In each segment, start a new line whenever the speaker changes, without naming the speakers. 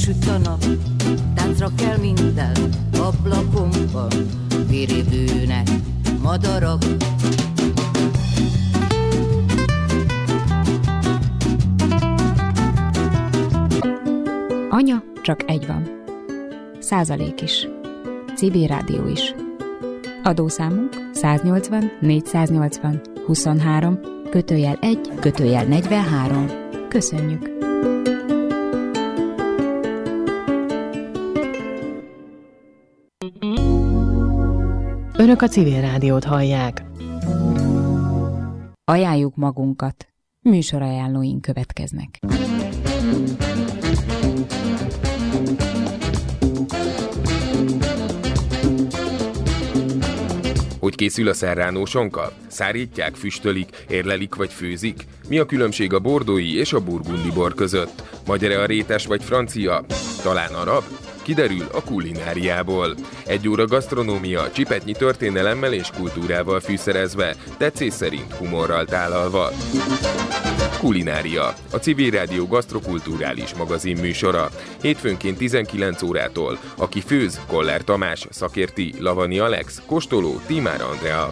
süt a nap, táncra kell minden ablakomban, viribűnek madarak.
Anya csak egy van. Százalék is. Civil rádió is. Adószámunk 180 480 23 /1 /43. Köszönjük!
Önök a Civil Rádiót hallják.
Ajánljuk magunkat. Műsorajánlóink következnek.
Hogy készül a serrano sonka? Szárítják, füstölik, érlelik vagy főzik? Mi a különbség a bordói és a burgundi bor között? Magyar-e a rétes vagy francia? Talán arab? Kiderül a kulináriából. 1 óra gasztronómia, csipetnyi történelemmel és kultúrával fűszerezve, tetszés szerint humorral tálalva. Kulinária, a Civil Rádió gasztrokulturális magazin műsora. Hétfőnként 19 órától. Aki főz, Koller Tamás, szakérti, Lavani Alex, kóstoló, Tímár Andrea.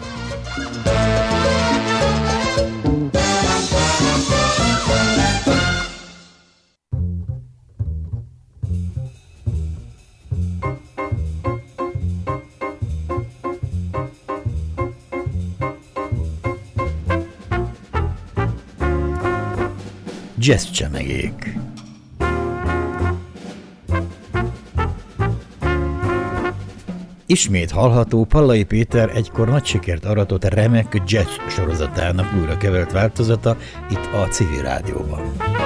Jazzcsemegék. Ismét hallható Pallai Péter egykor nagy sikert aratott remek jazz sorozatának újra kevert változata itt a Civil Rádióban.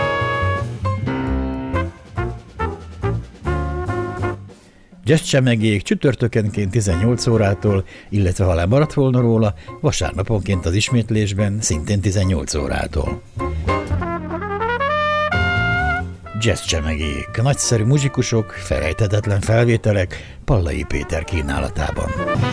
Jazzcsemegék csütörtökenként 18 órától, illetve ha lemaradt volna róla, vasárnaponként az ismétlésben szintén 18 órától. Jazzcsemegék, nagyszerű muzsikusok, felejthetetlen felvételek Pallai Péter kínálatában.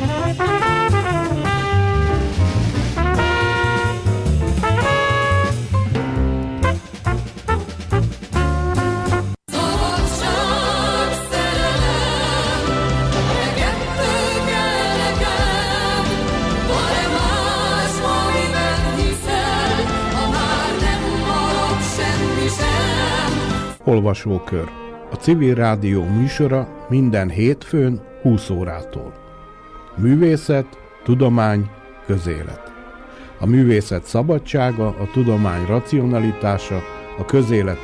Olvasókör. A Civil Rádió műsora minden hétfőn 20 órától. Művészet, tudomány, közélet. A művészet szabadsága, a tudomány racionalitása, a közélet